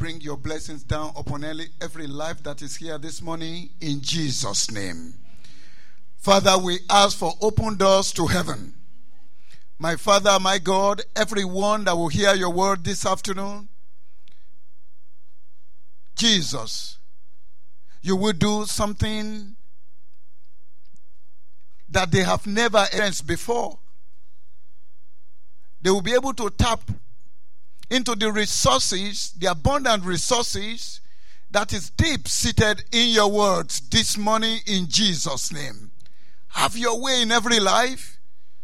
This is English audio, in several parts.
bring your blessings down upon every life that is here this morning in Jesus' name. Father, we ask for open doors to heaven. My Father, my God, everyone that will hear your word this afternoon, Jesus, you will do something that they have never experienced before. They will be able to tap into the resources, the abundant resources that is deep seated in your words this morning in Jesus' name. Have your way in every life.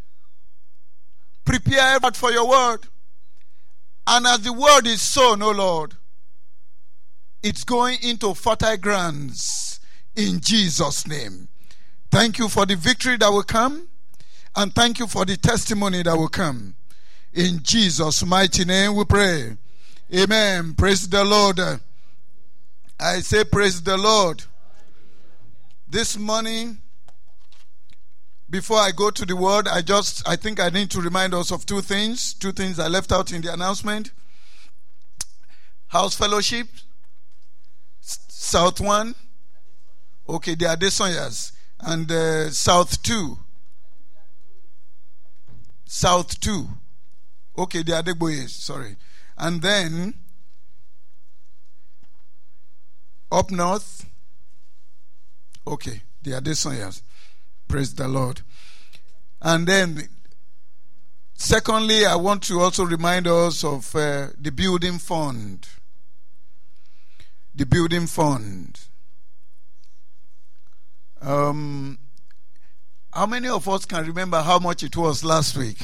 Prepare for your word. And as the word is sown, O Lord, it's going into fertile grounds in Jesus' name. Thank you for the victory that will come, and thank you for the testimony that will come. In Jesus' mighty name we pray. Amen. Praise the Lord. I say praise the Lord. This morning, before I go to the word, I think I need to remind us of two things I left out in the announcement. House Fellowship, South 1, okay, they are Adesanyas, and South 2. South 2. Okay, they are Adegboyes, sorry. And then, up north, okay, they are Adesanyas. Praise the Lord. And then, secondly, I want to also remind us of the building fund. The building fund. How many of us can remember how much it was last week?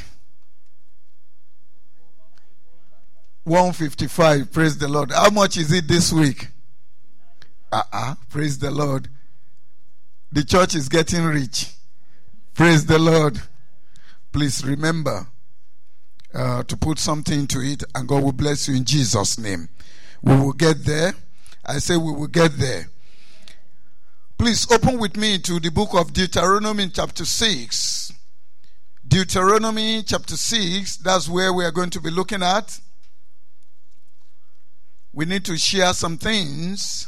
155. Praise the Lord. How much is it this week? Praise the Lord. The church is getting rich. Praise the Lord. Please remember to put something into it, and God will bless you in Jesus' name. We will get there. I say we will get there. Please open with me to the book of Deuteronomy chapter 6. Deuteronomy chapter 6, that's where we are going to be looking at. We need to share some things.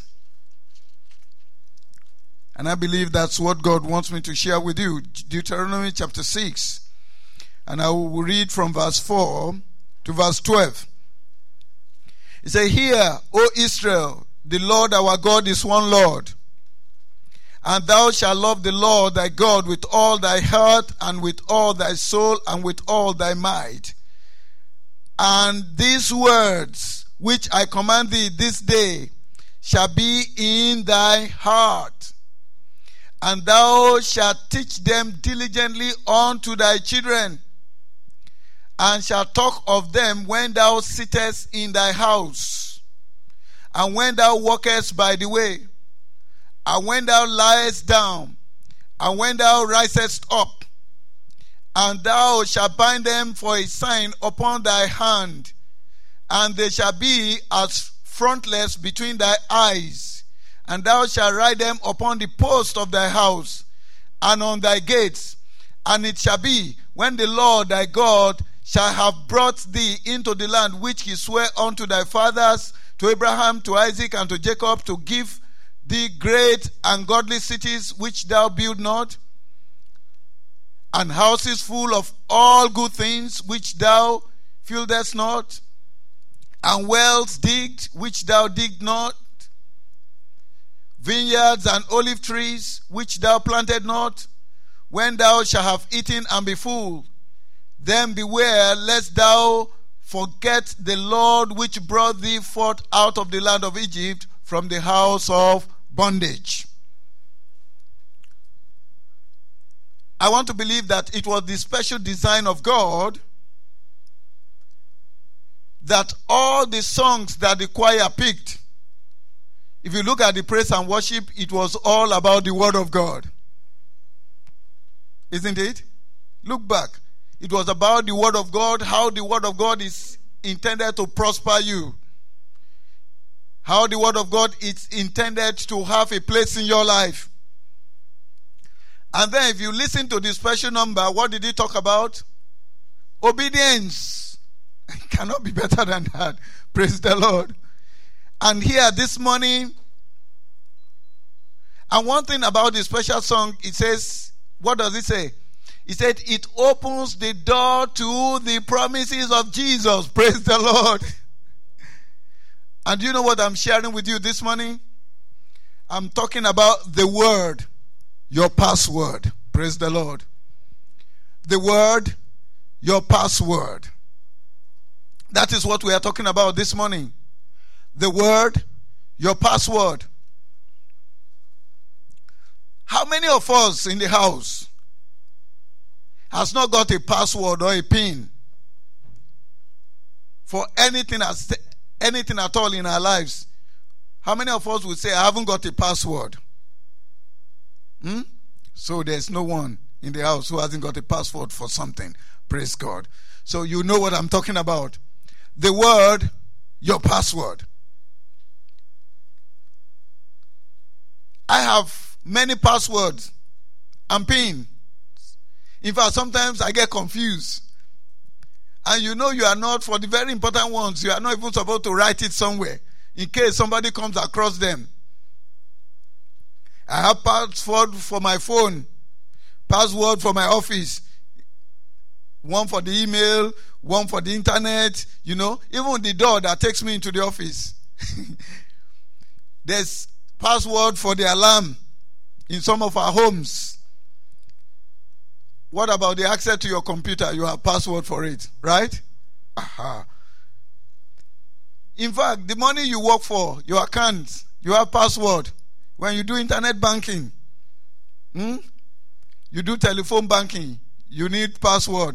And I believe that's what God wants me to share with you. Deuteronomy chapter 6. And I will read from verse 4 to verse 12. It says, "Hear, O Israel, the Lord our God is one Lord. And thou shalt love the Lord thy God with all thy heart, and with all thy soul, and with all thy might. And these words which I command thee this day shall be in thy heart. And thou shalt teach them diligently unto thy children, and shalt talk of them when thou sittest in thy house, and when thou walkest by the way, and when thou liest down, and when thou risest up. And thou shalt bind them for a sign upon thy hand, and they shall be as frontlets between thy eyes. And thou shalt write them upon the post of thy house, and on thy gates. And it shall be, when the Lord thy God shall have brought thee into the land which he sware unto thy fathers, to Abraham, to Isaac, and to Jacob, to give thee great and godly cities which thou build not, and houses full of all good things which thou fieldest not, and wells digged which thou digged not, vineyards and olive trees which thou planted not. When thou shalt have eaten and be full, then beware lest thou forget the Lord which brought thee forth out of the land of Egypt, from the house of bondage." I want to believe that it was the special design of God that all the songs that the choir picked, if you look at the praise and worship, it was all about the word of God. Isn't it? Look back. It was about the word of God, how the word of God is intended to prosper you. How the word of God is intended to have a place in your life. And then if you listen to the special number, what did he talk about? Obedience. It cannot be better than that. Praise the Lord. And here this morning, and one thing about the special song, it says, what does it say? It said, it opens the door to the promises of Jesus. Praise the Lord. And do you know what I'm sharing with you this morning? I'm talking about the word, your password. Praise the Lord. The word, your password. That is what we are talking about this morning. The word, your password. How many of us in the house has not got a password or a PIN for anything at all in our lives? How many of us would say, I haven't got a password? So there's no one in the house who hasn't got a password for something. Praise God. So you know what I'm talking about. The word, your password. I have many passwords and PIN. In fact, sometimes I get confused. And you know you are not, for the very important ones, you are not even supposed to write it somewhere in case somebody comes across them. I have password for my phone, password for my office, one for the email, one for the internet, you know, even the door that takes me into the office. There's password for the alarm in some of our homes. What about the access to your computer? You have password for it, right? Aha. In fact, the money you work for, your account, you have password. When you do internet banking, you do telephone banking, you need password.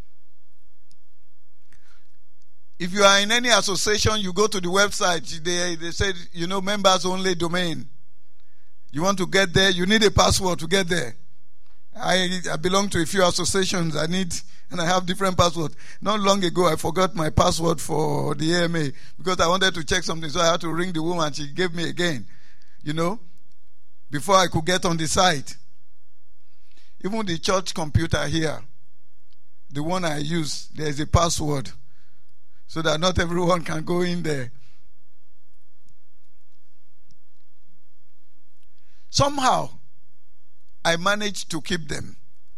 If you are in any association, you go to the website, they say, you know, members only domain. You want to get there, you need a password to get there. I belong to a few associations. And I have different passwords. Not long ago, I forgot my password for the AMA because I wanted to check something, so I had to ring the woman. She gave me again, you know, before I could get on the site. Even the church computer here, the one I use, there is a password so that not everyone can go in there. Somehow, I managed to keep them.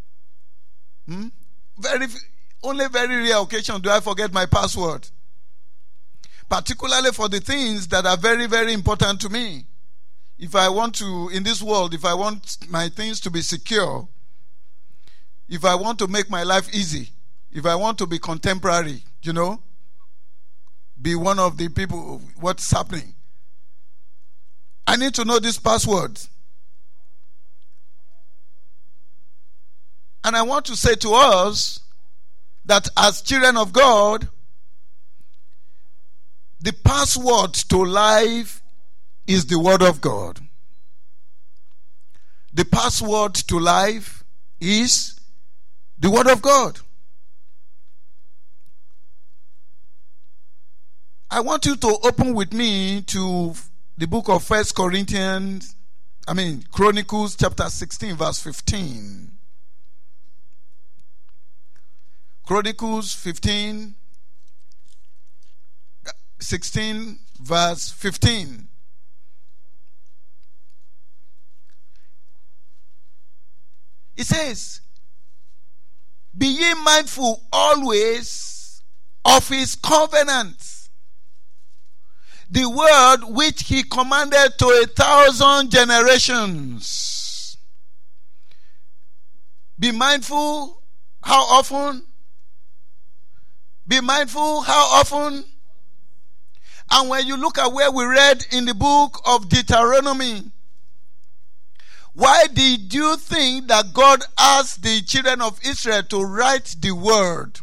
Only very rare occasion do I forget my password. Particularly for the things that are very, very important to me. If I want to, in this world, if I want my things to be secure, if I want to make my life easy, if I want to be contemporary, you know, be one of the people, what's happening, I need to know this password. And I want to say to us that as children of God, the password to life is the Word of God. The password to life is the Word of God. I want you to open with me to the book of Chronicles chapter 16 verse 15. Chronicles 16 verse 15. It says, be ye mindful always of his covenant, the word which he commanded to 1,000 generations. Be mindful how often? Be mindful how often? And when you look at where we read in the book of Deuteronomy, why did you think that God asked the children of Israel to write the word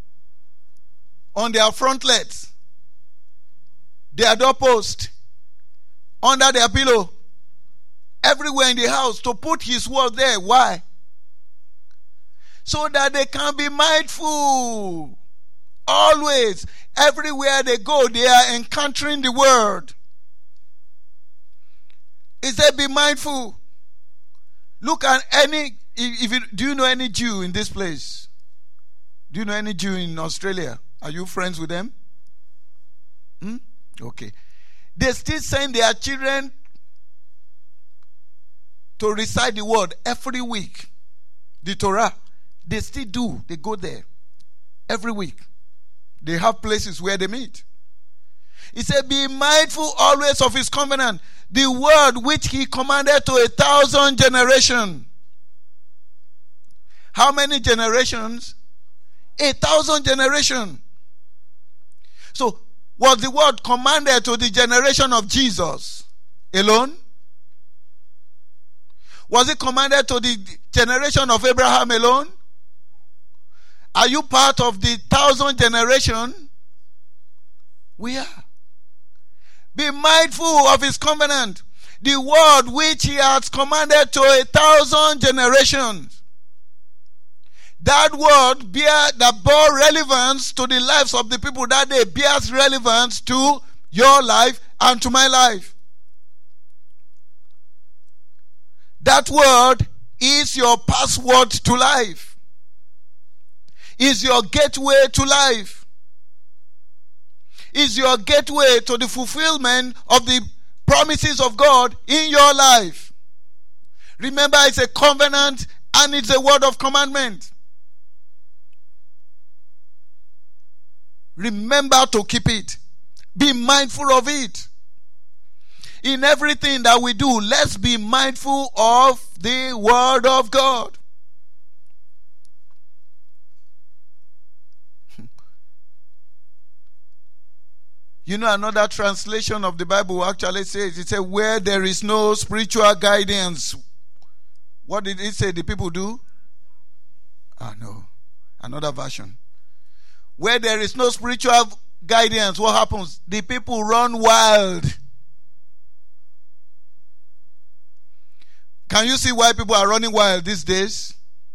on their frontlets, their doorpost, under their pillow, everywhere in the house, to put his word there? Why? So that they can be mindful. Always, everywhere they go, they are encountering the word. It said, be mindful. Look at do you know any Jew in this place? Do you know any Jew in Australia? Are you friends with them? Okay. They still send their children to recite the word every week. The Torah. They still do. They go there every week. They have places where they meet. He said, be mindful always of his covenant, the word which he commanded to 1,000 generations. How many generations? 1,000 generations. So, was the word commanded to the generation of Jesus alone? Was it commanded to the generation of Abraham alone? Are you part of the 1,000 generation? We are. Be mindful of his covenant, the word which he has commanded to 1,000 generations. That word that bore relevance to the lives of the people that day bears relevance to your life and to my life. That word is your password to life. Is your gateway to life. Is your gateway to the fulfillment of the promises of God in your life. Remember, it's a covenant and it's a word of commandment. Remember to keep it. Be mindful of it. In everything that we do, let's be mindful of the word of God. You know, another translation of the Bible actually says, it says, where there is no spiritual guidance. What did it say the people do? No. Another version. Where there is no spiritual guidance, what happens? The people run wild. Can you see why people are running wild these days?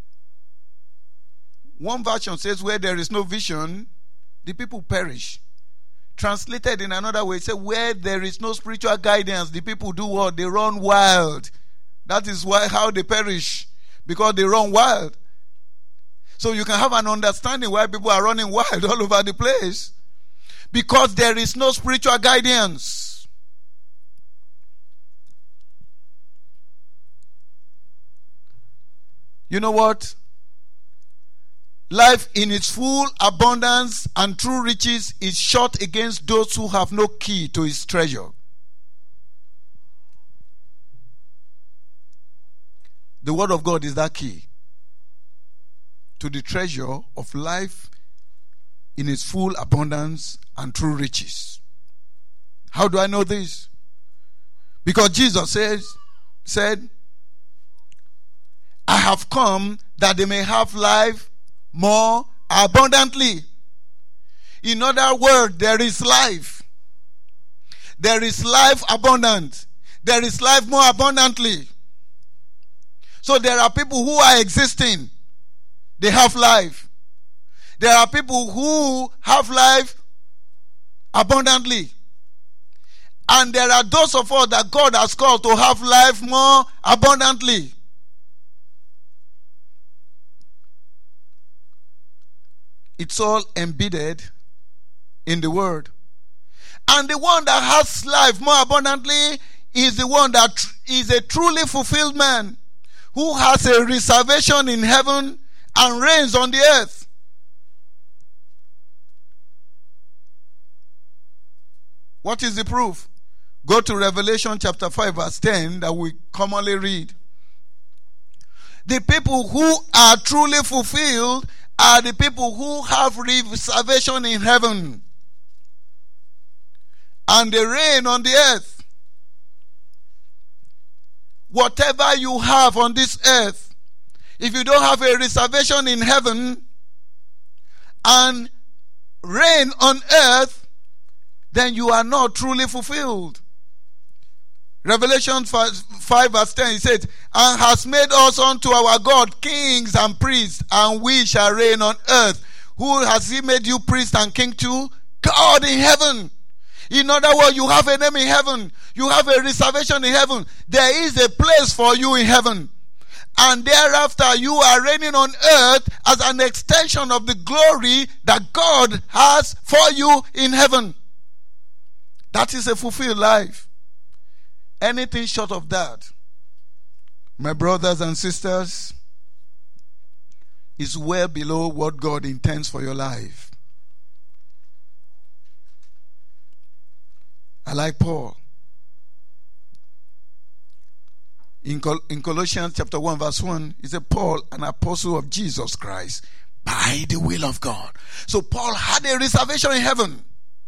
One version says, where there is no vision, the people perish. Translated in another way, it says, where there is no spiritual guidance, the people do what? They run wild. That is how they perish. Because they run wild. So you can have an understanding why people are running wild all over the place. Because there is no spiritual guidance. You know what? Life in its full abundance and true riches is shot against those who have no key to its treasure. The word of God is that key to the treasure of life in its full abundance and true riches. How do I know this? Because Jesus said, I have come that they may have life more abundantly. In other words, there is life. There is life abundant. There is life more abundantly. So there are people who are existing. They have life. There are people who have life abundantly. And there are those of us that God has called to have life more abundantly. It's all embedded in the word. And the one that has life more abundantly is the one that is a truly fulfilled man who has a reservation in heaven and reigns on the earth. What is the proof? Go to Revelation chapter 5 verse 10 that we commonly read. The people who are truly fulfilled are the people who have reservation in heaven. And they reign on the earth. Whatever you have on this earth, if you don't have a reservation in heaven and reign on earth, then you are not truly fulfilled. Revelation 5 verse 10, he said, and has made us unto our God kings and priests, and we shall reign on earth. Who has he made you priest and king to? God in heaven. In other words, you have a name in heaven. You have a reservation in heaven. There is a place for you in heaven. And thereafter you are reigning on earth as an extension of the glory that God has for you in heaven. That is a fulfilled life. Anything short of that, my brothers and sisters, is well below what God intends for your life. I like Paul. In Colossians chapter 1 verse 1, he said, Paul, an apostle of Jesus Christ, by the will of God. So Paul had a reservation in heaven.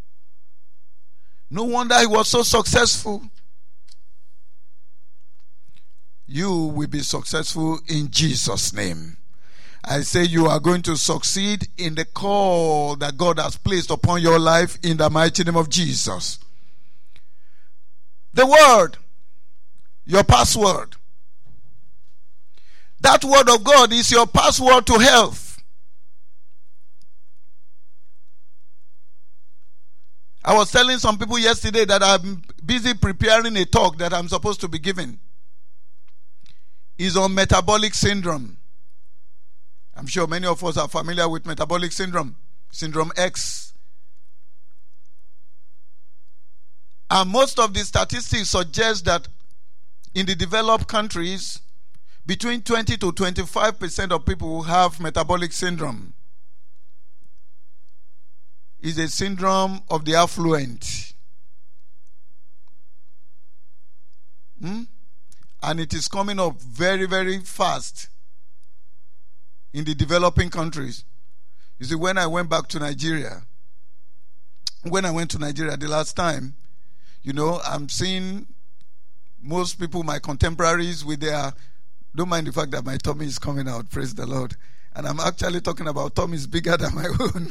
No wonder he was so successful. You will be successful in Jesus' name. I say you are going to succeed in the call that God has placed upon your life in the mighty name of Jesus. The word, your password. That word of God is your password to health. I was telling some people yesterday that I'm busy preparing a talk that I'm supposed to be giving. It's on metabolic syndrome. I'm sure many of us are familiar with metabolic syndrome, syndrome X. And most of the statistics suggest that in the developed countries, between 20 to 25% of people who have metabolic syndrome is a syndrome of the affluent. And it is coming up very, very fast in the developing countries. You see, when I went to Nigeria the last time, I'm seeing most people, my contemporaries, with their, don't mind the fact that my tummy is coming out, praise the Lord. And I'm actually talking about tummies bigger than my own.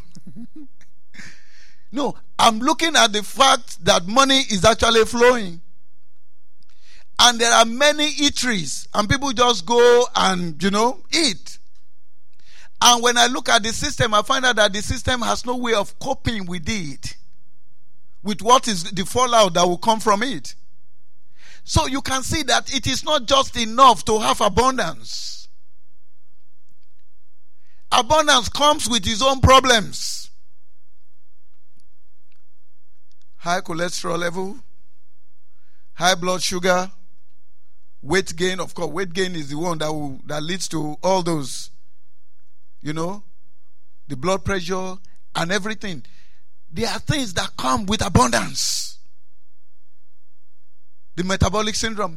No, I'm looking at the fact that money is actually flowing. And there are many eateries, and people just go and, eat. And when I look at the system, I find out that the system has no way of coping with it, with what is the fallout that will come from it. So you can see that it is not just enough to have abundance. Abundance comes with its own problems. High cholesterol level, high blood sugar, weight gain. Of course, weight gain is the one that leads to all those, the blood pressure and everything. There are things that come with abundance. The metabolic syndrome.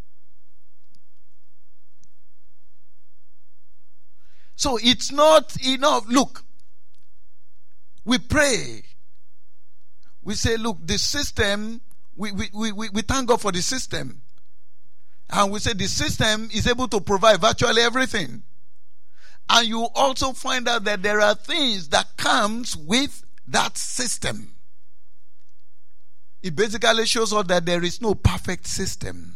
So it's not enough. Look, we pray. We say, look, the system, we thank God for the system. And we say the system is able to provide virtually everything. And you also find out that there are things that comes with that system. It basically shows us that there is no perfect system.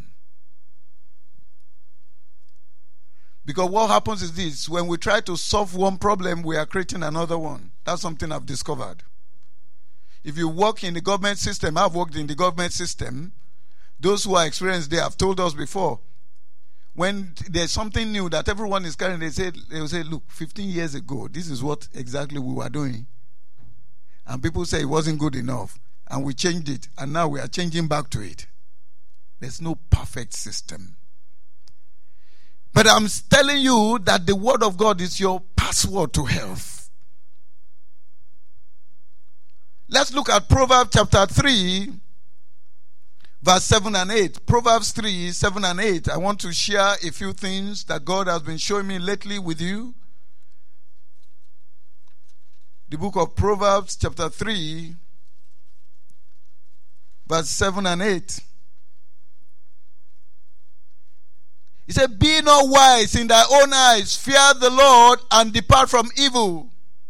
Because what happens is this: when we try to solve one problem, we are creating another one. That's something I've discovered. If you work in the government system, I've worked in the government system. Those who are experienced, they have told us before. When there's something new that everyone is carrying, they will say, look, 15 years ago, this is what exactly we were doing. And people say it wasn't good enough. And we changed it. And now we are changing back to it. There's no perfect system. But I'm telling you that the word of God is your password to health. Let's look at Proverbs chapter 3, verse 7 and 8. Proverbs 3, 7 and 8. I want to share a few things that God has been showing me lately with you. The book of Proverbs chapter 3, verse 7 and 8. He said, be not wise in thy own eyes, fear the Lord, and depart from evil.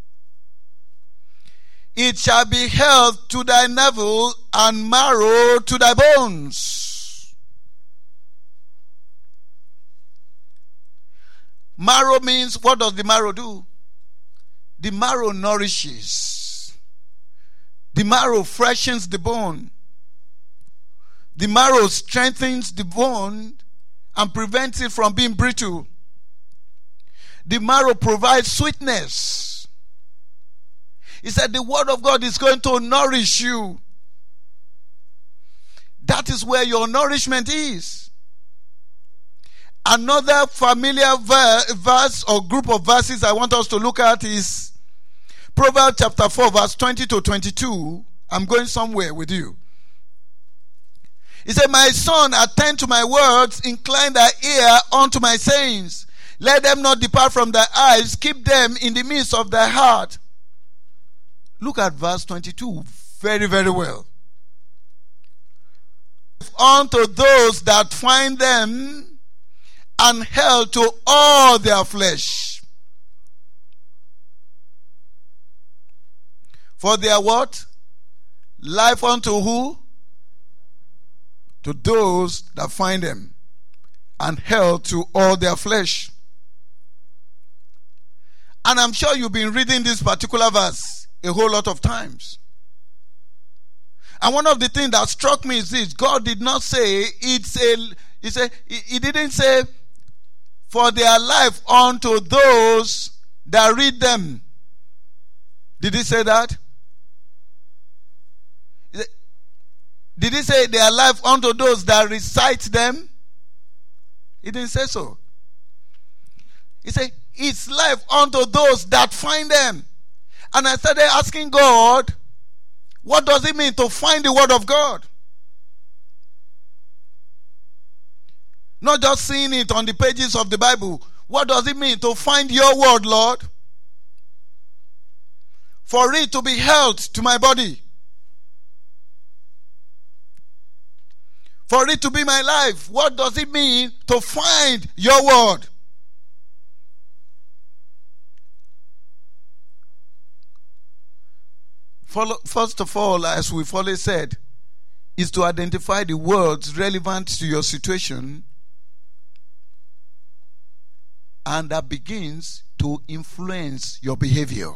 It shall be health to thy navel, and marrow to thy bones. Marrow means, what does the marrow do? The marrow nourishes. The marrow freshens the bone. The marrow strengthens the bone and prevents it from being brittle. The marrow provides sweetness. He said the word of God is going to nourish you. That is where your nourishment is. Another familiar verse or group of verses I want us to look at is Proverbs chapter 4 verse 20 to 22. I'm going somewhere with you. He said, my son, attend to my words, incline thy ear unto my sayings. Let them not depart from thy eyes, keep them in the midst of thy heart. Look at verse 22 very, very well. Unto those that find them, and health to all their flesh. For their what? Life unto who? To those that find them, and health to all their flesh. And I'm sure you've been reading this particular verse a whole lot of times. And one of the things that struck me is this: God did not say he didn't say for their life unto those that read them. Did he say that? Did he say their life unto those that recite them? He didn't say so. He said it's life unto those that find them. And I started asking God, what does it mean to find the word of God? Not just seeing it on the pages of the Bible. What does it mean to find your word, Lord? For it to be health to my body. For it to be my life. What does it mean to find your word? First of all, as we've already said, is to identify the words relevant to your situation, and that begins to influence your behavior.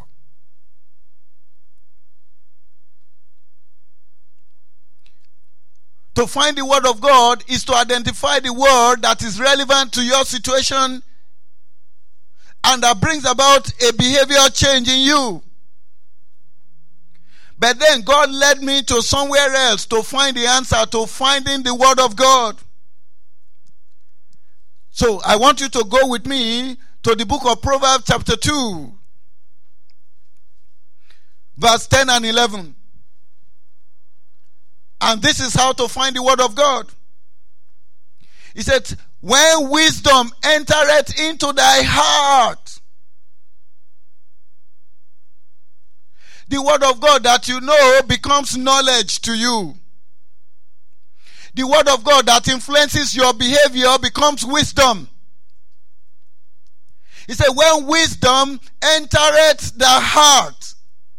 To find the word of God is to identify the word that is relevant to your situation and that brings about a behavior change in you. But then God led me to somewhere else to find the answer to finding the word of God. So I want you to go with me to the book of Proverbs chapter 2, verse 10 and 11. And this is how to find the word of God. He said, when wisdom entereth into thy heart, the word of God that you know becomes knowledge to you. The word of God that influences your behavior becomes wisdom. He said, when wisdom entereth the heart,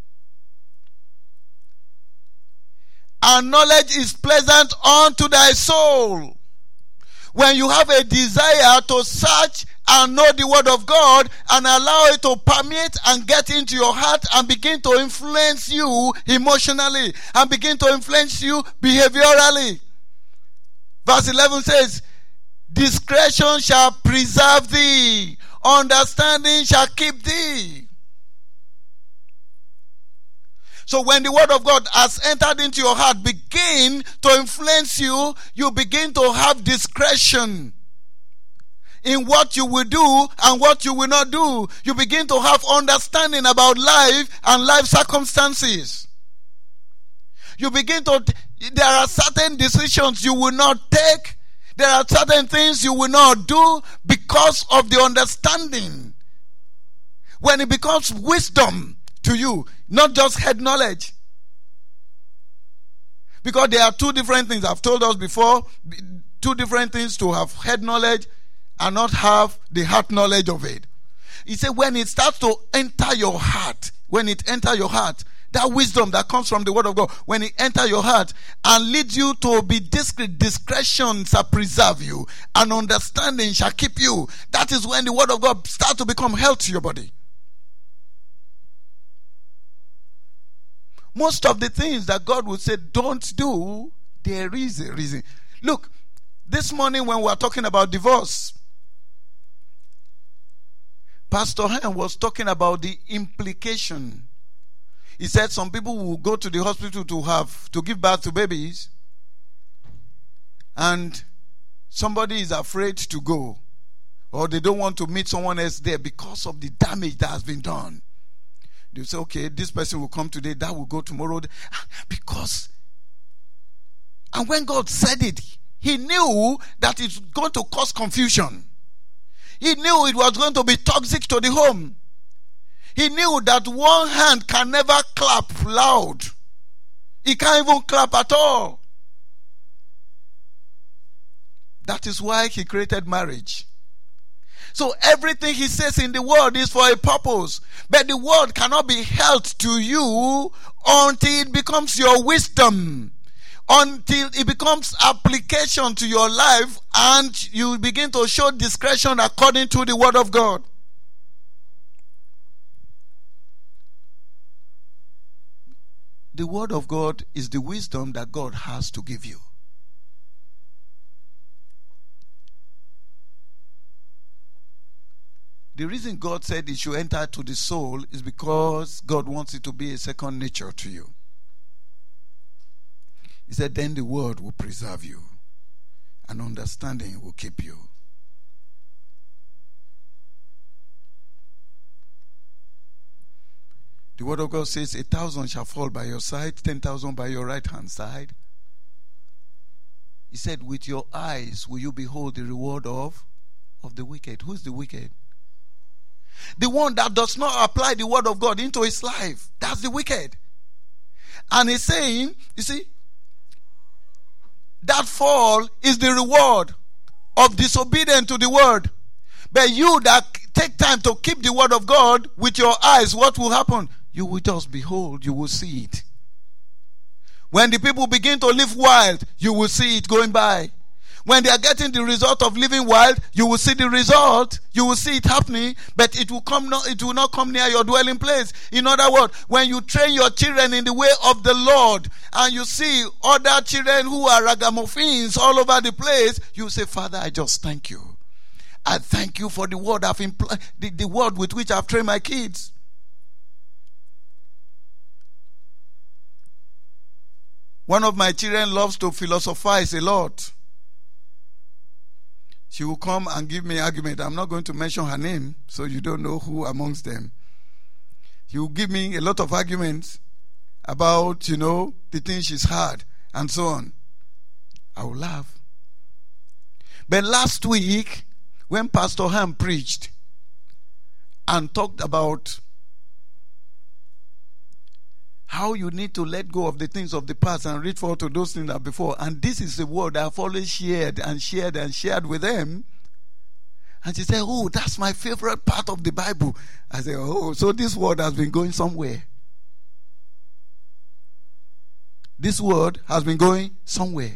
and knowledge is pleasant unto thy soul. When you have a desire to search and know the word of God and allow it to permeate and get into your heart and begin to influence you emotionally and begin to influence you behaviorally. Verse 11 says, discretion shall preserve thee, understanding shall keep thee. So when the word of God has entered into your heart, begin to influence you, you begin to have discretion in what you will do and what you will not do. You begin to have understanding about life and life circumstances. You begin to, there are certain decisions you will not take. There are certain things you will not do because of the understanding. When it becomes wisdom to you, not just head knowledge. Because there are two different things. I've told us before, two different things to have head knowledge and not have the heart knowledge of it. He said when it starts to enter your heart, when it enters your heart, that wisdom that comes from the word of God, when it enters your heart and leads you to be discreet, discretion shall preserve you and understanding shall keep you. That is when the word of God starts to become health to your body. Most of the things that God would say don't do, there is a reason. Look, this morning when we were talking about divorce, Pastor Hen was talking about the implication. He said some people will go to the hospital to give birth to babies, and somebody is afraid to go, or they don't want to meet someone else there because of the damage that has been done. They say, okay, this person will come today, that will go tomorrow. Because, and when God said it, he knew that it's going to cause confusion. He knew it was going to be toxic to the home. He knew that one hand can never clap loud. He can't even clap at all. That is why he created marriage. So everything he says in the word is for a purpose. But the word cannot be held to you until it becomes your wisdom. Until it becomes application to your life and you begin to show discretion according to the word of God. The word of God is the wisdom that God has to give you. The reason God said it should enter to the soul is because God wants it to be a second nature to you. He said, then the word will preserve you, and understanding will keep you. The word of God says, 1,000 shall fall by your side, 10,000 by your right hand side. He said, with your eyes will you behold the reward of the wicked. Who is the wicked? The one that does not apply the word of God into his life. That's the wicked. And he's saying, you see, that fall is the reward of disobedience to the word. But you that take time to keep the word of God with your eyes, what will happen? You will just behold, you will see it. When the people begin to live wild, you will see it going by. When they are getting the result of living wild, you will see the result. You will see it happening, but it will not come near your dwelling place. In other words, when you train your children in the way of the Lord, and you see other children who are ragamuffins all over the place, you say, Father, I just thank you. I thank you for the word the word with which I've trained my kids. One of my children loves to philosophize a lot. She will come and give me argument. I'm not going to mention her name, so you don't know who amongst them. She will give me a lot of arguments about, the things she's heard and so on. I will laugh. But last week, when Pastor Ham preached and talked about how you need to let go of the things of the past and reach forward to those things that before. And this is the word I've always shared with them. And she said, oh, that's my favorite part of the Bible. I said, oh, so this word has been going somewhere. This word has been going somewhere.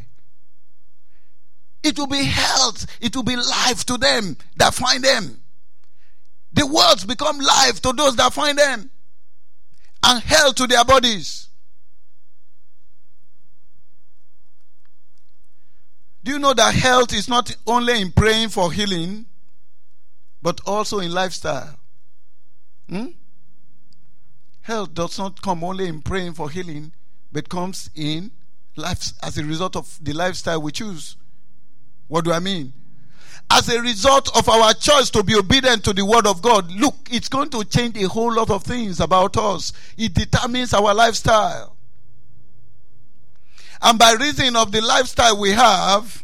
It will be health. It will be life to them that find them. The words become life to those that find them. And health to their bodies. Do you know that health is not only in praying for healing, but also in lifestyle? Health does not come only in praying for healing, but comes in life as a result of the lifestyle we choose. What do I mean? As a result of our choice to be obedient to the word of God, look, it's going to change a whole lot of things about us. It determines our lifestyle. And by reason of the lifestyle we have,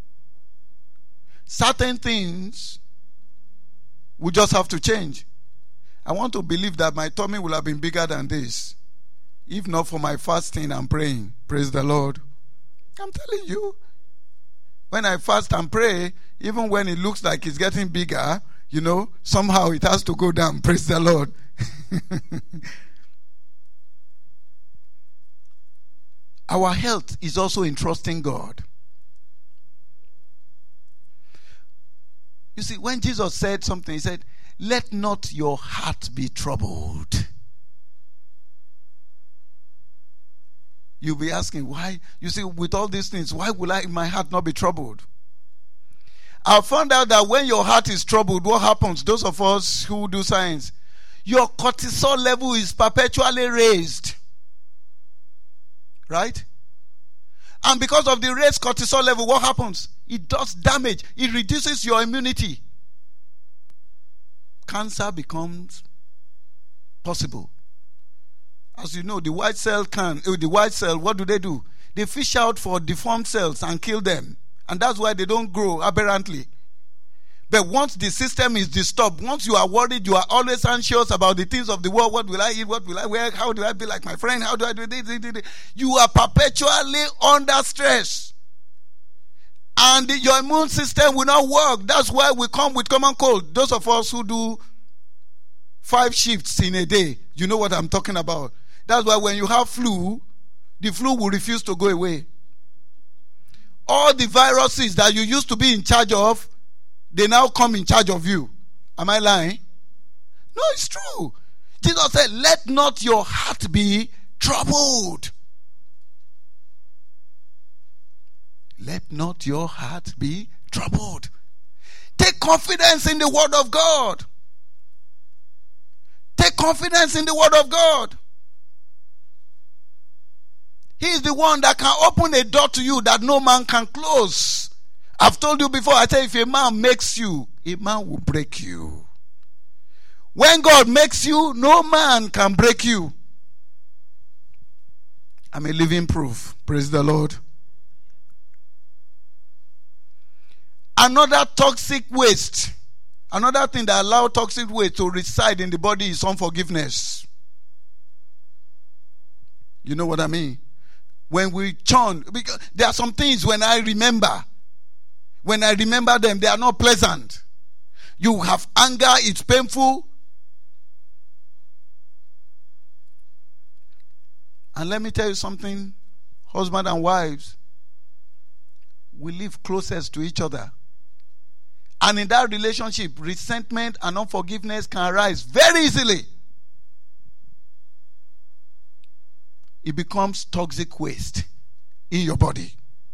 certain things we just have to change. I want to believe that my tummy will have been bigger than this, if not for my fasting and praying. Praise the Lord. I'm telling you. When I fast and pray, even when it looks like it's getting bigger, somehow it has to go down. Praise the Lord. Our health is also in trusting God. You see, when Jesus said something, he said, let not your heart be troubled. You'll be asking, why? You see, with all these things, why will my heart not be troubled? I found out that when your heart is troubled, what happens? Those of us who do science, your cortisol level is perpetually raised. Right? And because of the raised cortisol level, what happens? It does damage. It reduces your immunity. Cancer becomes possible. As you know, the white cell, what do? They fish out for deformed cells and kill them. And that's why they don't grow aberrantly. But once the system is disturbed, once you are worried, you are always anxious about the things of the world. What will I eat? What will I wear? How do I be like my friend? How do I do this? You are perpetually under stress. And your immune system will not work. That's why we come with common cold. Those of us who do 5 shifts in a day, you know what I'm talking about. That's why when you have flu, the flu will refuse to go away. All the viruses that you used to be in charge of, they now come in charge of you. Am I lying? No, it's true. Jesus said, let not your heart be troubled. Let not your heart be troubled. Take confidence in the word of God. Take confidence in the word of God. He is the one that can open a door to you that no man can close. I've told you before, I say if a man makes you, a man will break you. When God makes you, no man can break you. I'm a living proof. Praise the Lord. Another toxic waste, another thing that allows toxic waste to reside in the body is unforgiveness. You know what I mean? When we churn, because there are some things when I remember them, they are not pleasant. You have anger, it's painful. And let me tell you something, husband and wives, we live closest to each other. And in that relationship, resentment and unforgiveness can arise very easily. It becomes toxic waste in your body.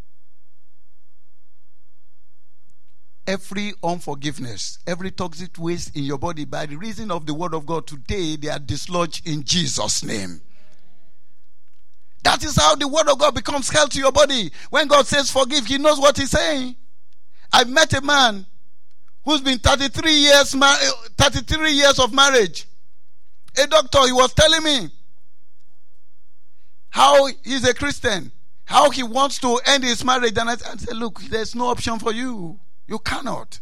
Every unforgiveness, every toxic waste in your body, by the reason of the word of God today, they are dislodged in Jesus' name. That is how the word of God becomes held to your body. When God says forgive, he knows what he's saying. I met a man who's been 33 years of marriage. A doctor, he was telling me how he's a Christian, how he wants to end his marriage. And I said, look, there's no option for you. You cannot.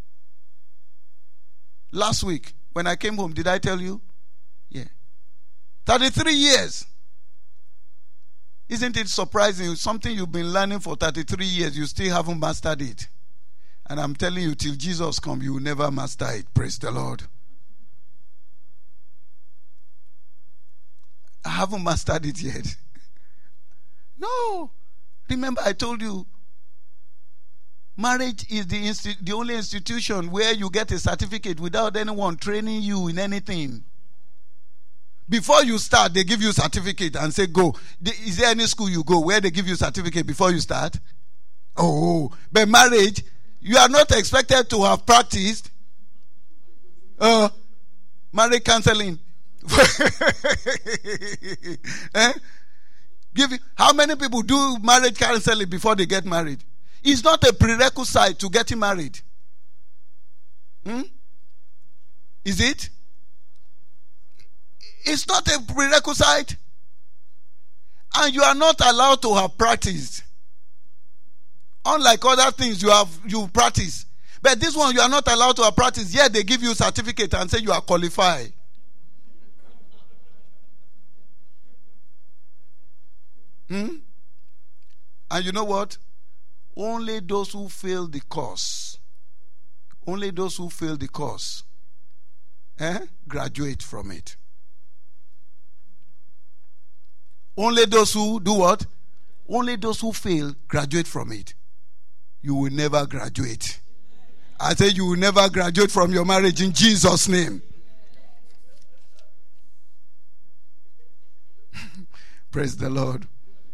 Last week, when I came home, did I tell you? Yeah. 33 years. Isn't it surprising? Something you've been learning for 33 years, you still haven't mastered it. And I'm telling you, till Jesus comes, you will never master it. Praise the Lord. I haven't mastered it yet. No. Remember, I told you, marriage is the only institution where you get a certificate without anyone training you in anything. Before you start, they give you a certificate and say, go. Is there any school you go where they give you a certificate before you start? Oh, but marriage, you are not expected to have practiced marriage counseling. How many people do marriage counseling before they get married? It's not a prerequisite to getting married. Is it? It's not a prerequisite. And you are not allowed to have practiced. Unlike other things you practice. But this one you are not allowed to have practiced. Yet they give you a certificate and say you are qualified. And you know what? Only those who fail the course, graduate from it. Only those who do what? Only those who fail graduate from it. You will never graduate. I say you will never graduate from your marriage in Jesus' name. Praise the Lord.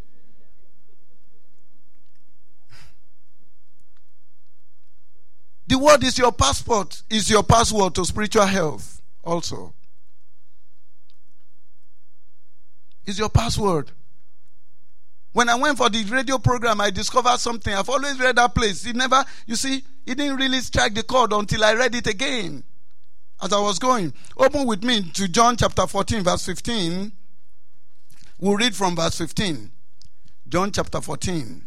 The word is your passport, is your password to spiritual health also. It's your password. When I went for the radio program, I discovered something. I've always read that place. It didn't really strike the chord until I read it again as I was going. Open with me to John chapter 14, verse 15. We'll read from verse 15. John chapter 14.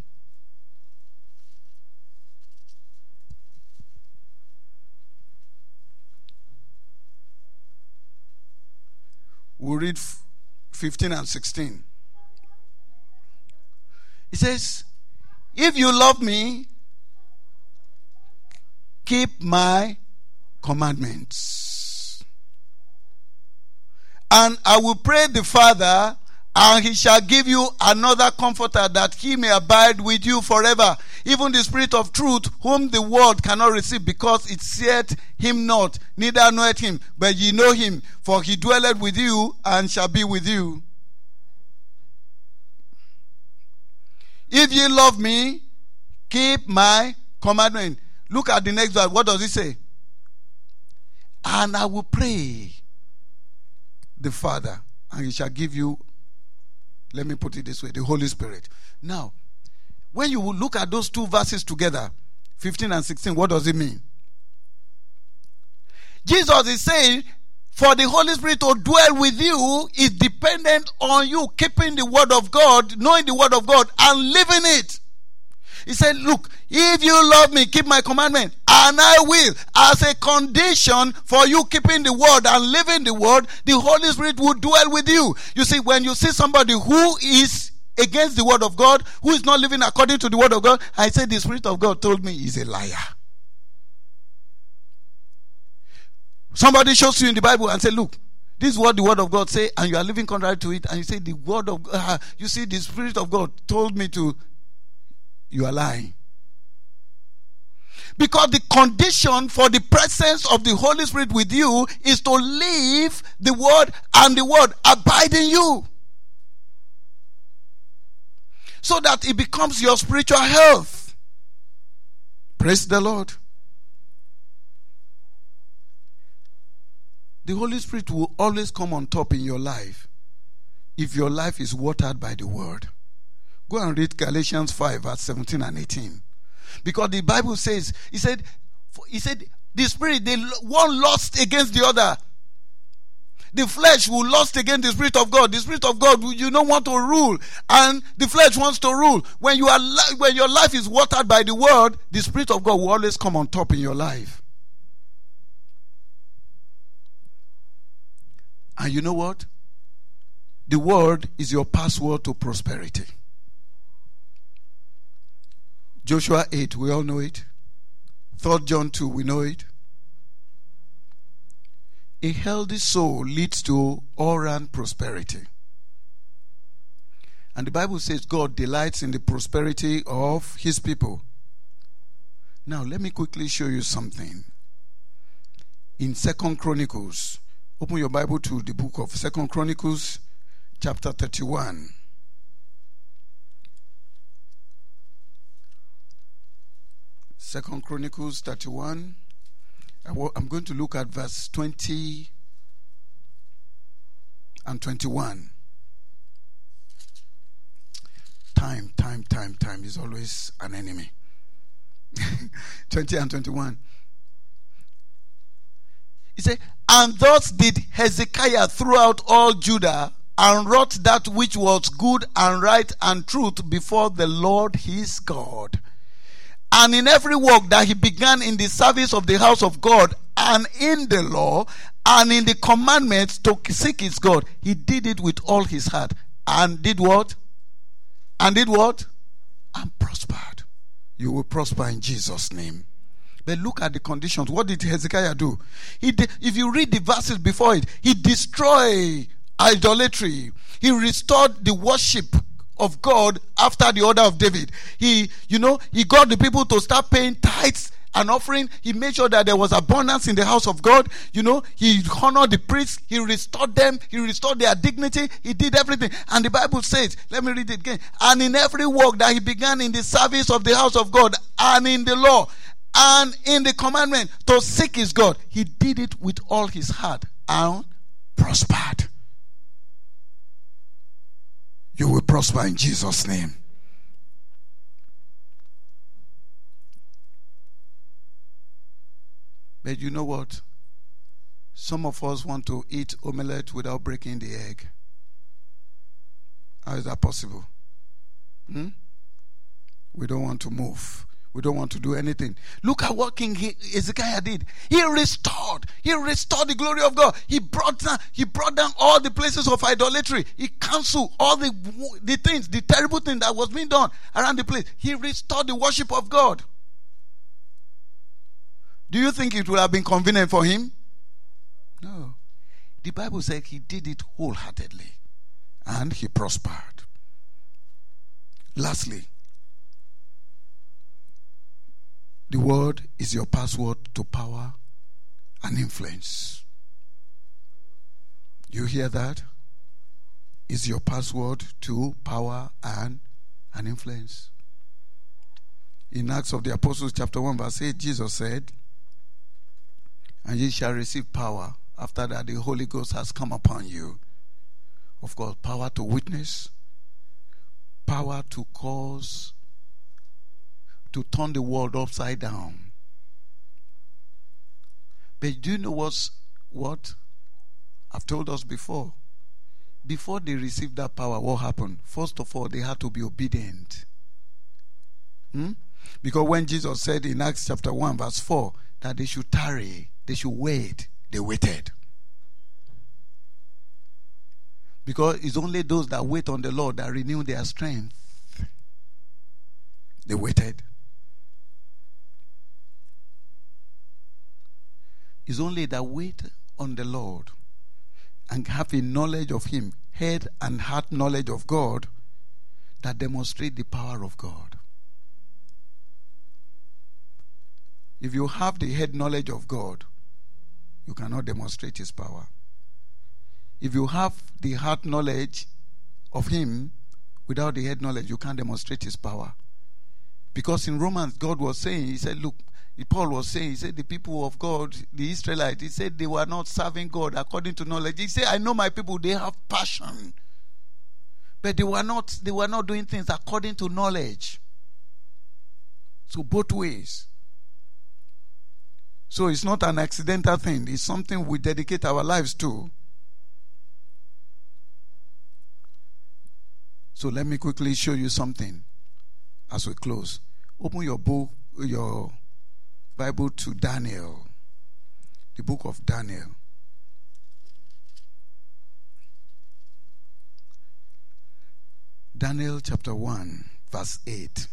We'll read 15 and 16. It says, if you love me, keep my commandments. And I will pray the Father, and he shall give you another comforter, that he may abide with you forever. Even the Spirit of truth, whom the world cannot receive, because it seeth him not, neither knoweth him, but ye know him, for he dwelleth with you and shall be with you. If ye love me, keep my commandment. Look at the next verse. What does it say? And I will pray the Father, and he shall give you, let me put it this way, the Holy Spirit. Now, when you look at those two verses together, 15 and 16, what does it mean? Jesus is saying, for the Holy Spirit to dwell with you is dependent on you keeping the word of God, knowing the word of God, and living it. He said, look, if you love me, keep my commandment, and I will. As a condition for you keeping the word and living the word, the Holy Spirit will dwell with you. You see, when you see somebody who is against the word of God, who is not living according to the word of God, I say the Spirit of God told me he's a liar. Somebody shows you in the Bible and say, look, this is what the word of God say, and you are living contrary to it, and you say the word of God, you see the Spirit of God told me to, you are lying. Because the condition for the presence of the Holy Spirit with you is to live the word and the word abide in you. So that it becomes your spiritual health. Praise the Lord. The Holy Spirit will always come on top in your life if your life is watered by the word. Go and read Galatians 5 verse 17 and 18. Because the Bible says, he said the spirit, one lust against the other. The flesh will lust against the Spirit of God. The Spirit of God, you don't want to rule, and the flesh wants to rule. When your life is watered by the word, the Spirit of God will always come on top in your life. And you know what? The word is your password to prosperity. Joshua 8, we all know it. 3 John 2, we know it. A healthy soul leads to all-round prosperity. And the Bible says God delights in the prosperity of his people. Now, let me quickly show you something. In 2 Chronicles, open your Bible to the book of 2 Chronicles, chapter 31. Second Chronicles 31. I'm going to look at verse 20 and 21. Time is always an enemy. 20 and 21. He said, and thus did Hezekiah throughout all Judah, and wrought that which was good and right and truth before the Lord his God. And in every work that he began in the service of the house of God, and in the law, and in the commandments to seek his God, he did it with all his heart. And did what? And did what? And prospered. You will prosper in Jesus' name. But look at the conditions. What did Hezekiah do? If you read the verses before it, he destroyed idolatry. He restored the worship of God after the order of David. He got the people to start paying tithes and offering. He made sure that there was abundance in the house of God. He honored the priests. He restored them. He restored their dignity. He did everything. And the Bible says, let me read it again. And in every work that he began in the service of the house of God, and in the law, and in the commandment to seek his God, he did it with all his heart and prospered. You will prosper in Jesus' name. But you know what? Some of us want to eat omelette without breaking the egg. How is that possible? We don't want to move. We don't want to do anything. Look at what King Hezekiah did. He restored the glory of God. He brought down all the places of idolatry. He canceled all the things, the terrible thing that was being done around the place. He restored the worship of God. Do you think it would have been convenient for him? No. The Bible said he did it wholeheartedly, and he prospered. Lastly, the word is your password to power and influence. You hear that? Is your password to power and influence. In Acts of the Apostles chapter 1 verse 8, Jesus said, and ye shall receive power. After that, the Holy Ghost has come upon you. Of course, power to witness, power to cause, to turn the world upside down. But do you know what? I've told us before. Before they received that power, what happened? First of all, they had to be obedient. Because when Jesus said in Acts chapter 1 verse 4 that they should tarry, they should wait, they waited. Because it's only those that wait on the Lord that renew their strength. They waited. It's only that wait on the Lord and have a knowledge of Him, head and heart knowledge of God, that demonstrate the power of God. If you have the head knowledge of God, you cannot demonstrate His power. If you have the heart knowledge of Him without the head knowledge, you can't demonstrate His power. Because in Romans, God was saying, He said, look, Paul was saying, he said, the people of God, the Israelites, he said they were not serving God according to knowledge. He said, I know my people, they have passion. But they were not doing things according to knowledge. So both ways. So it's not an accidental thing. It's something we dedicate our lives to. So let me quickly show you something as we close. Open your book, your Bible to Daniel. The book of Daniel. Daniel chapter 1 verse 8.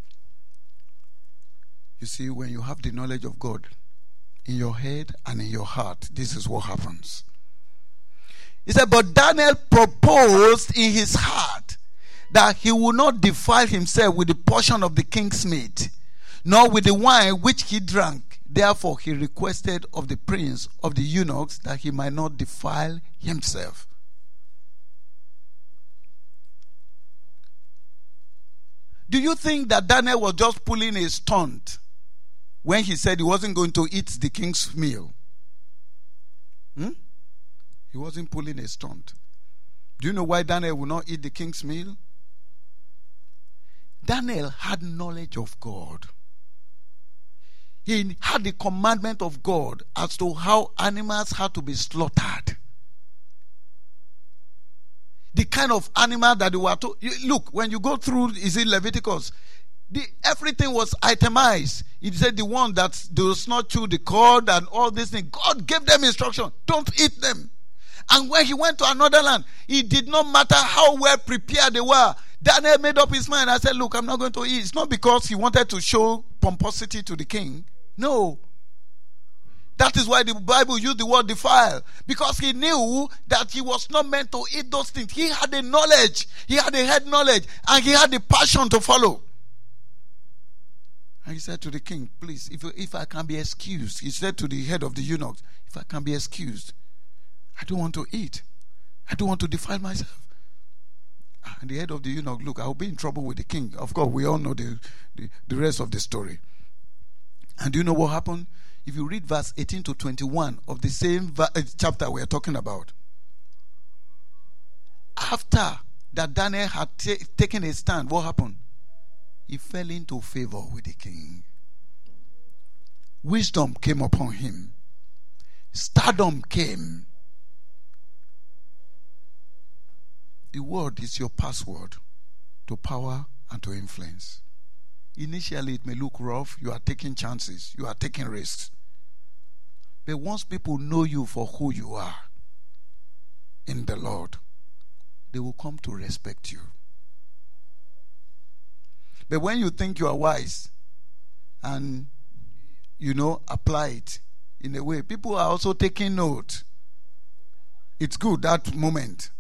You see, when you have the knowledge of God in your head and in your heart, this is what happens. He said, but Daniel proposed in his heart that he would not defile himself with the portion of the king's meat, nor with the wine which he drank. Therefore he requested of the prince of the eunuchs that he might not defile himself. Do you think that Daniel was just pulling a stunt when he said he wasn't going to eat the king's meal? He wasn't pulling a stunt. Do you know why Daniel would not eat the king's meal? Daniel had knowledge of God. He had the commandment of God as to how animals had to be slaughtered. The kind of animal that they were to look, when you go through, is it Leviticus? Everything was itemized. It said the one that does not chew the cord and all these things. God gave them instruction. Don't eat them. And when he went to another land, it did not matter how well prepared they were. Daniel made up his mind. I said, look, I'm not going to eat. It's not because he wanted to show pomposity to the king. No. That is why the Bible used the word defile. Because he knew that he was not meant to eat those things. He had the knowledge. He had the head knowledge. And he had the passion to follow. And he said to the king, please, if I can be excused. He said to the head of the eunuchs, if I can be excused, I don't want to eat. I don't want to defile myself. And the head of the eunuch, look, I'll be in trouble with the king. Of course, we all know the rest of the story. And do you know what happened? If you read verse 18 to 21 of the same chapter we are talking about. After that Daniel had taken a stand, what happened? He fell into favor with the king. Wisdom came upon him. Stardom came. The word is your password to power and to influence. Initially, it may look rough. You are taking chances. You are taking risks. But once people know you for who you are in the Lord, they will come to respect you. But when you think you are wise and, apply it in a way, people are also taking note. It's good that moment.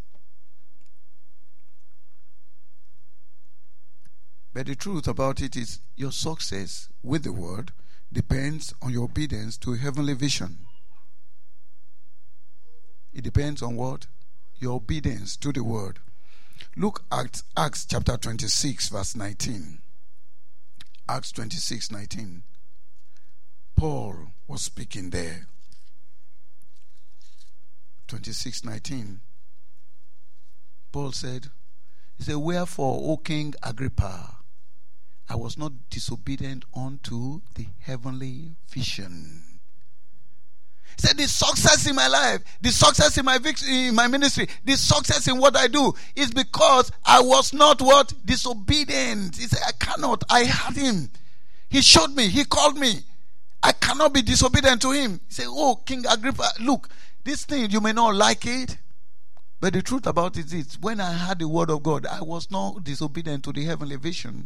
But the truth about it is your success with the word depends on your obedience to a heavenly vision. It depends on what? Your obedience to the word. Look at Acts chapter 26 verse 19. Acts 26:19. Paul was speaking there. 26:19. Paul said, wherefore, O King Agrippa, I was not disobedient unto the heavenly vision. He said, the success in my life, the success in my ministry, the success in what I do is because I was not what? Disobedient. He said, I cannot. I had him. He showed me. He called me. I cannot be disobedient to him. He said, oh, King Agrippa, look, this thing, you may not like it, but the truth about it is, when I heard the word of God, I was not disobedient to the heavenly vision.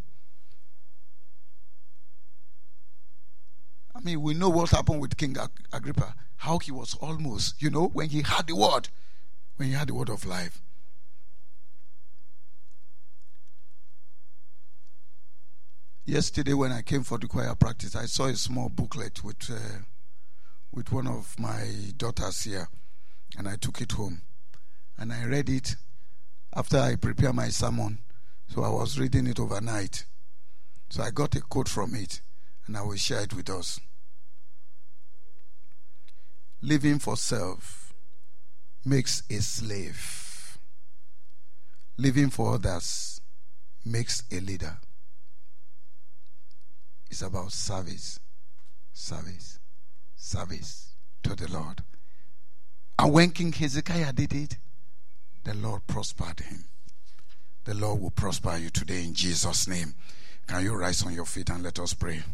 I mean, we know what happened with King Agrippa. How he was almost, when he had the word. When he had the word of life. Yesterday when I came for the choir practice, I saw a small booklet with one of my daughters here. And I took it home. And I read it after I prepared my sermon. So I was reading it overnight. So I got a quote from it. And I will share it with us. Living for self makes a slave. Living for others makes a leader. It's about service to the Lord. And when King Hezekiah did it, the Lord prospered him. The Lord will prosper you today in Jesus' name. Can you rise on your feet and let us pray?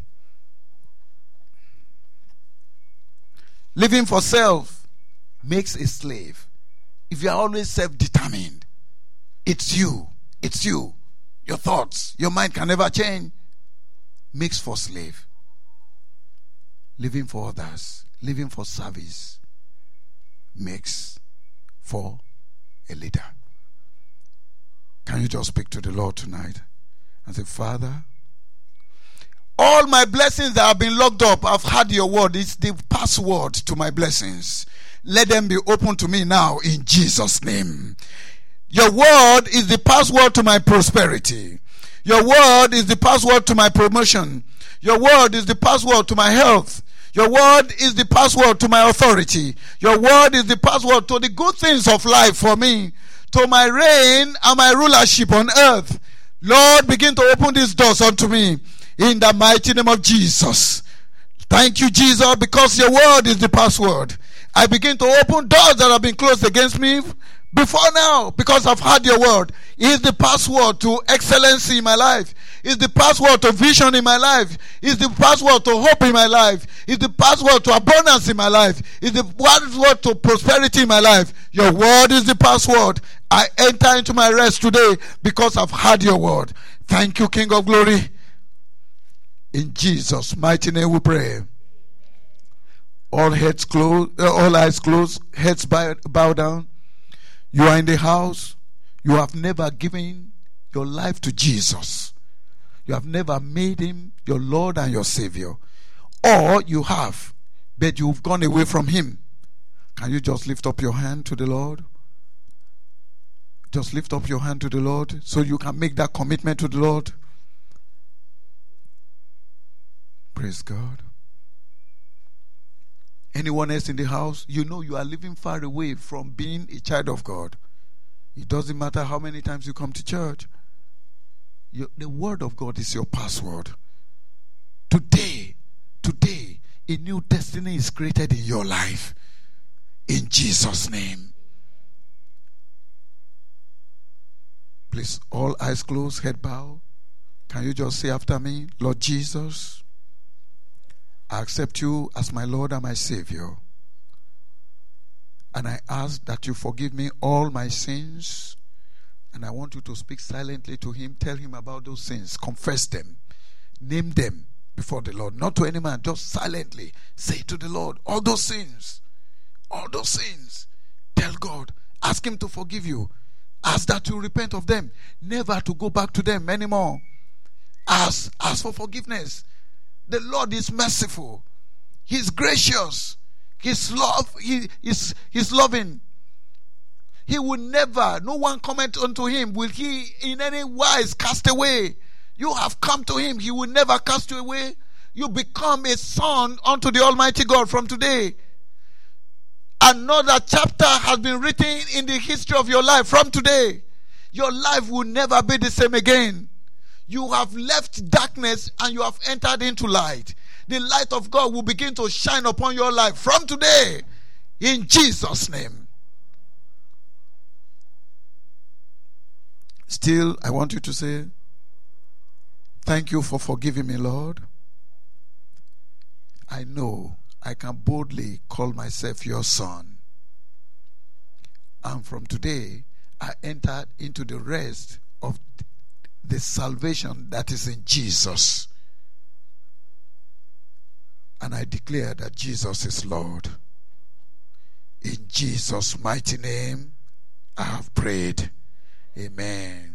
Living for self makes a slave. If you are always self-determined, it's you. Your thoughts, your mind can never change. Makes for slave. Living for others, living for service makes for a leader. Can you just speak to the Lord tonight and say, Father, all my blessings that have been locked up, I've had your word. It's the password to my blessings. Let them be open to me now in Jesus' name. Your word is the password to my prosperity. Your word is the password to my promotion. Your word is the password to my health. Your word is the password to my authority. Your word is the password to the good things of life for me, to my reign and my rulership on earth. Lord, begin to open these doors unto me in the mighty name of Jesus. Thank you, Jesus, because your word is the password. I begin to open doors that have been closed against me before now, because I've had your word. Is the password to excellency in my life. Is the password to vision in my life. Is the password to hope in my life. Is the password to abundance in my life. Is the password to prosperity in my life. Your word is the password. I enter into my rest today because I've had your word. Thank you, King of Glory. In Jesus' mighty name we pray. All heads closed, all eyes closed, heads bow down. You are in the house. You have never given your life to Jesus. You have never made him your Lord and your Savior. Or you have, but you've gone away from him. Can you just lift up your hand to the Lord? Just lift up your hand to the Lord so you can make that commitment to the Lord. Praise God. Anyone else in the house? You know you are living far away from being a child of God. It doesn't matter how many times you come to church. The word of God is your password. Today, a new destiny is created in your life. In Jesus' name. Please, all eyes closed, head bow. Can you just say after me, Lord Jesus, I accept you as my Lord and my Savior. And I ask that you forgive me all my sins. And I want you to speak silently to him. Tell him about those sins. Confess them. Name them before the Lord. Not to any man, just silently. Say to the Lord, all those sins. All those sins. Tell God. Ask him to forgive you. Ask that you repent of them. Never to go back to them anymore. Ask for forgiveness. The Lord is merciful. He's gracious. His love, He's loving. He will never, no one comment unto him, will he in any wise cast away. You have come to him, he will never cast you away. You become a son unto the Almighty God from today. Another chapter has been written in the history of your life from today. Your life will never be the same again. You have left darkness and you have entered into light. The light of God will begin to shine upon your life from today. In Jesus' name. Still, I want you to say, thank you for forgiving me, Lord. I know I can boldly call myself your son. And from today, I entered into the rest of the salvation that is in Jesus. And I declare that Jesus is Lord. In Jesus' mighty name, I have prayed. Amen.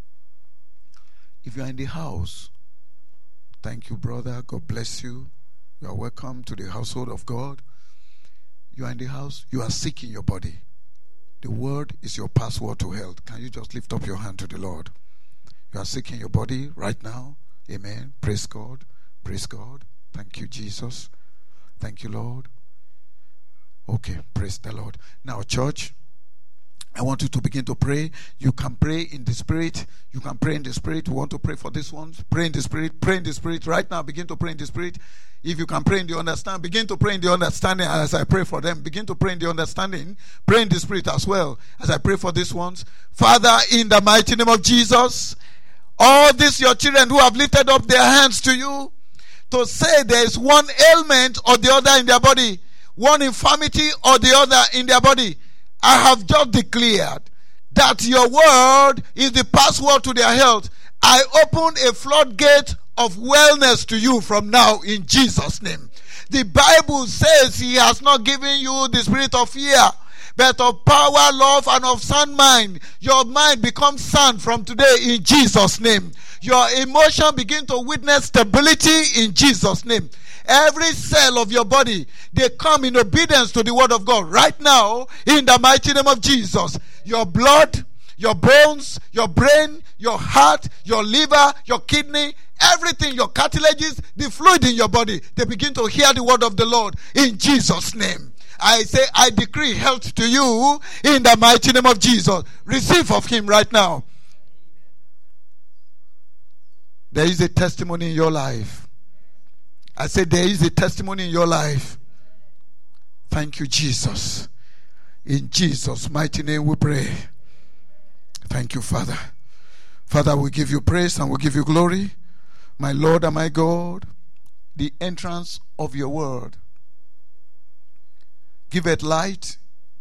If you are in the house, thank you, brother. God bless you. You are welcome to the household of God. You are in the house. You are sick in your body. The word is your password to health. Can you just lift up your hand to the Lord? You are sick in your body right now. Amen. Praise God. Praise God. Thank you, Jesus. Thank you, Lord. Okay, praise the Lord. Now, church, I want you to begin to pray. You can pray in the Spirit. You can pray in the Spirit. You want to pray for this one? Pray in the Spirit. Pray in the Spirit. Right now, begin to pray in the Spirit. If you can pray in the understanding, begin to pray in the understanding as I pray for them. Begin to pray in the understanding. Pray in the Spirit as well as I pray for these ones. Father, in the mighty name of Jesus, all these your children who have lifted up their hands to you, to say there is one ailment or the other in their body, one infirmity or the other in their body, I have just declared that your word is the password to their health. I open a floodgate of wellness to you from now in Jesus' name. The Bible says he has not given you the spirit of fear, but of power, love, and of sound mind. Your mind becomes sound from today in Jesus' name. Your emotion begin to witness stability in Jesus' name. Every cell of your body, they come in obedience to the word of God right now in the mighty name of Jesus. Your blood, your bones, your brain, your heart, your liver, your kidney, everything, your cartilages, the fluid in your body, they begin to hear the word of the Lord in Jesus' name. I say, I decree health to you in the mighty name of Jesus. Receive of him right now. There is a testimony in your life. I said there is a testimony in your life. Thank you, Jesus. In Jesus' mighty name we pray. Thank you, Father. Father, we give you praise and we give you glory. My Lord and my God, the entrance of your word, give it light.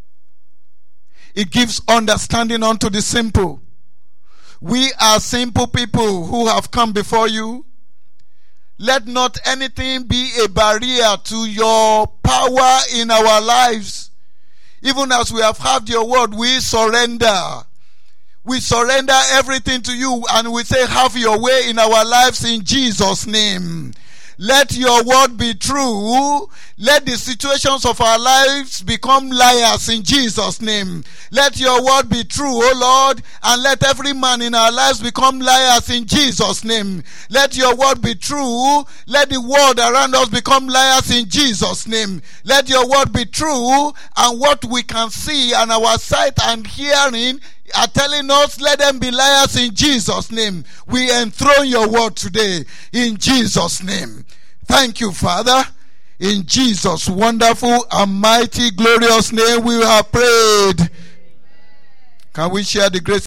It gives understanding unto the simple. We are simple people who have come before you. Let not anything be a barrier to your power in our lives. Even as we have heard your word, we surrender. We surrender everything to you and we say, have your way in our lives in Jesus' name. Let your word be true. Let the situations of our lives become liars in Jesus' name. Let your word be true, O Lord, and let every man in our lives become liars in Jesus' name. Let your word be true. Let the world around us become liars in Jesus' name. Let your word be true, and what we can see and our sight and hearing are telling us, let them be liars in Jesus' name. We enthrone your word today in Jesus' name. Thank you, Father. In Jesus' wonderful and mighty glorious name we have prayed. Can we share the grace?